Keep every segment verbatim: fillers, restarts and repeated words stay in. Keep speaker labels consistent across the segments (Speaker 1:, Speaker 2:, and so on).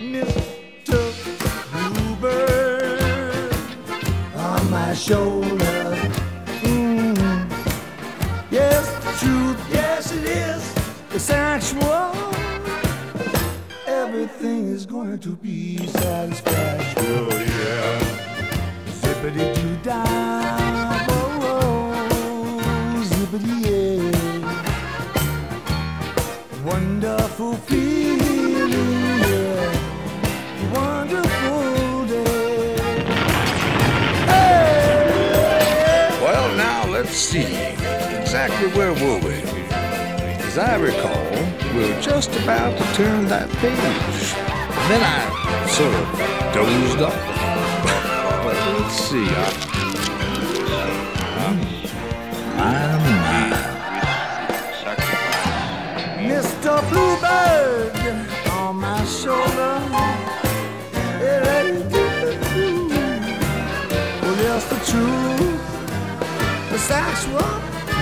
Speaker 1: Mister Bluebird on my shoulder. Mm. Yes, the truth, yes it is. It's actual. Everything is going to be satisfactory. Oh yeah. Zippity doo dah, oh, oh, zippity yeah. Wonderful feeling, yeah. Wonderful day. Hey!
Speaker 2: Well, now let's see. Exactly where were we? As I recall, we were just about to turn that page. Then I sort of dozed off. But let's see. I... My, my.
Speaker 1: Mister Bluebird on my shoulder. Yeah, well, that's the truth. It's actual.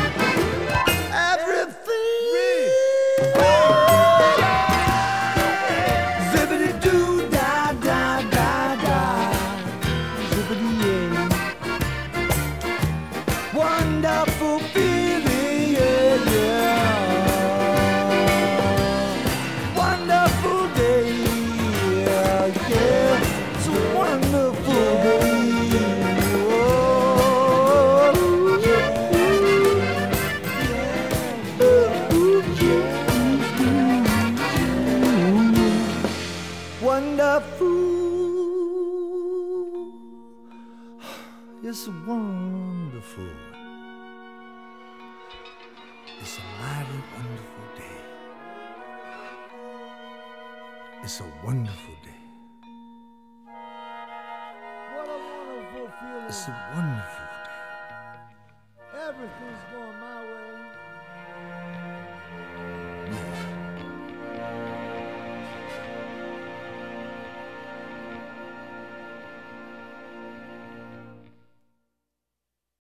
Speaker 1: Everything. Zippity doo da da da da. Zippity yeah. Wonderful feeling, yeah, yeah. Wonderful day, yeah, yeah. It's a wonderful day. Oh, yeah, yeah. Ooh, yeah. Wonderful. It's wonderful. It's a mighty wonderful day. It's a wonderful day. What a wonderful feeling. It's a wonderful